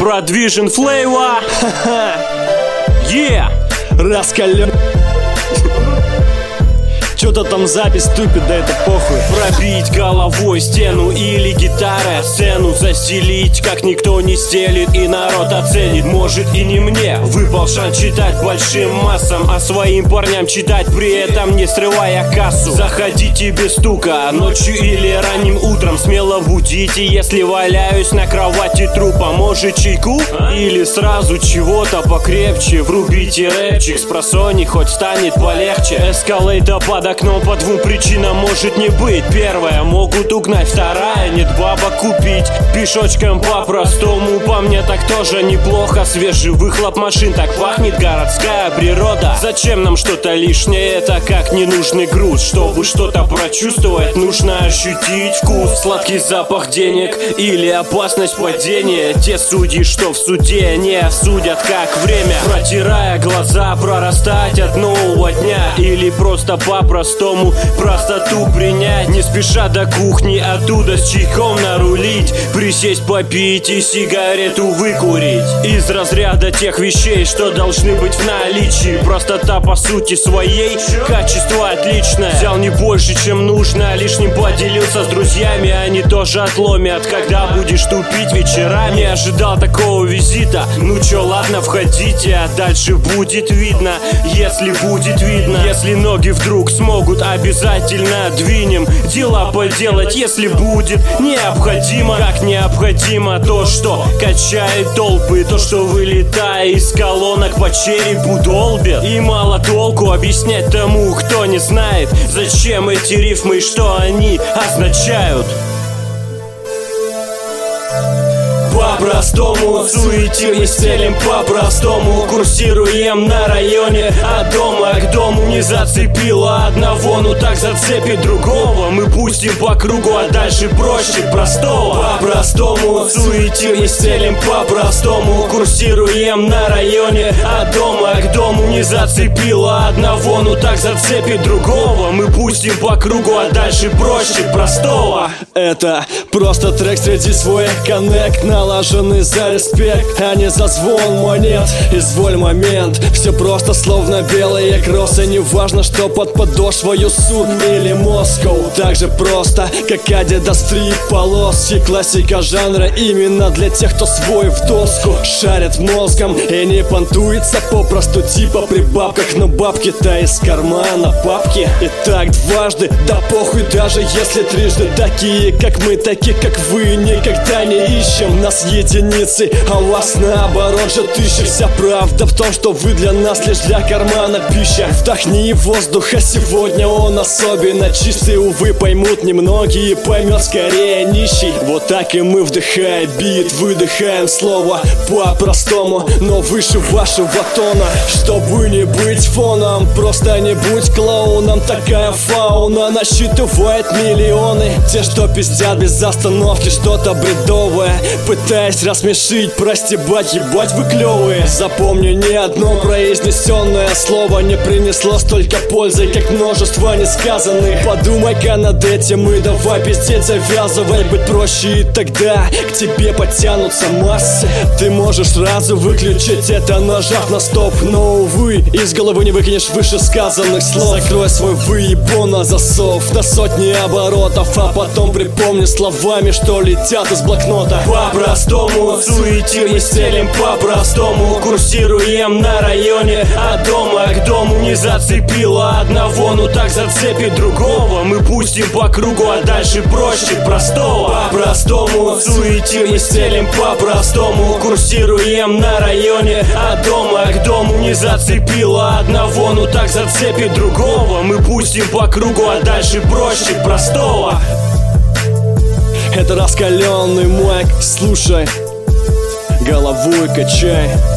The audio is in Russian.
продвижен флейва. Раскален. Что-то там запись тупит, да это похуй. Пробить головой стену или гитарой сцену застелить, как никто не стелит, и народ оценит. Может и не мне выпал шанс читать большим массам, а своим парням читать, при этом не срывая кассу. Заходите без стука, ночью или ранним утром смело будите, если валяюсь на кровати трупа. Может чайку? Или сразу чего-то покрепче. Врубите рэпчик, спросони, хоть станет полегче. Эскалейта под окном по двум причинам может не быть. Первая, могут угнать, вторая, нет бабок купить. Пешочком по-простому, по мне так тоже неплохо. Свежий выхлоп машин, так пахнет городская природа. Зачем нам что-то лишнее, это как ненужный груз. Чтобы что-то прочувствовать, нужно ощутить вкус. Сладкий запах денег или опасность падения. Те судьи, что в суде, не осудят как время. Протирая глаза, прорастать от нового дня. Или просто по-простому простоту принять. Не спеша до кухни, оттуда с чайком нарулить. Присесть попить и сигарету выкурить. Из разряда тех вещей, что должны быть в наличии. Простота по сути своей, качество отличное. Взял не больше, чем нужно, лишним поделился с друзьями. Они тоже отломят, когда будешь тупить вечерами. Не ожидал такого визита. Ну чё, ладно, входите, а дальше будет видно. Если будет видно, если ноги вдруг смогут, обязательно двинем. Дела поделать, если будет необходимо. Как необходимо то, что качает толпы, то, что вылетая из колонок по черепу долбит. И мало толку объяснять тому, кто не знает, зачем эти рифмы и что они означают. По-простому, в суете мы стелим по-простому. Курсируем на районе от дома к дому. Не зацепило одного, ну так зацепит другого. Мы пустим по кругу, а дальше проще простого. По-простому, в суете мы стелим по-простому. Курсируем на районе от дома к дому. Не зацепило одного, ну так зацепит другого. Мы пустим по кругу, а дальше проще простого. Это просто трек среди своих, коннект налаженный за респект, а не за звон монет. Изволь момент, все просто словно белые кроссы. Не важно, что под подошвою Сур или Москва. Так же просто, как Adidas 3 полоски. Классика жанра именно для тех, кто свой в доску. Шарит мозгом и не понтуется попросту типа при бабках. Но бабки-то из кармана папки. И так дважды, да похуй, даже если трижды. Такие как мы, таких как вы, никогда не ищем. Нас единицы, а у вас наоборот же тысячи. Вся правда в том, что вы для нас лишь для кармана пища. Вдохни воздуха, сегодня он особенно чистый. Увы, поймут немногие, поймет скорее нищий. Вот так и мы, вдыхая бит, выдыхаем слово по-простому, но выше вашего тона. Чтобы не быть фоном, просто не будь клоуном. Такая фауна насчитывает миллионы. Те, что пиздят без остановки что-то бредовое, пытаясь рассмешить, простебать, ебать вы клёвые. Запомни, ни одно произнесенное слово не принесло столько пользы, как множество несказанных. Подумай-ка над этим и давай пиздеть завязывай. Быть проще, и тогда к тебе подтянутся массы. Ты можешь сразу выключить это, нажав на стоп, но увы, из головы не выкинешь вышесказанных слов. Закрой свой выебон на засов на сотни оборотов, а потом припомни словами, что летят из блокнота. По-простому, в суете мы стелим по-простому. Курсируем на районе от дома к дому. Не зацепило одного, ну так зацепит другого. Мы пустим по кругу, а дальше проще простого. По-простому, в суете мы стелим по-простому. Курсируем на районе от дома к дому. Не зацепило одного, ну так зацепит другого. Мы пустим по кругу, а дальше проще простого. Это раскаленный майк, слушай, головой качай.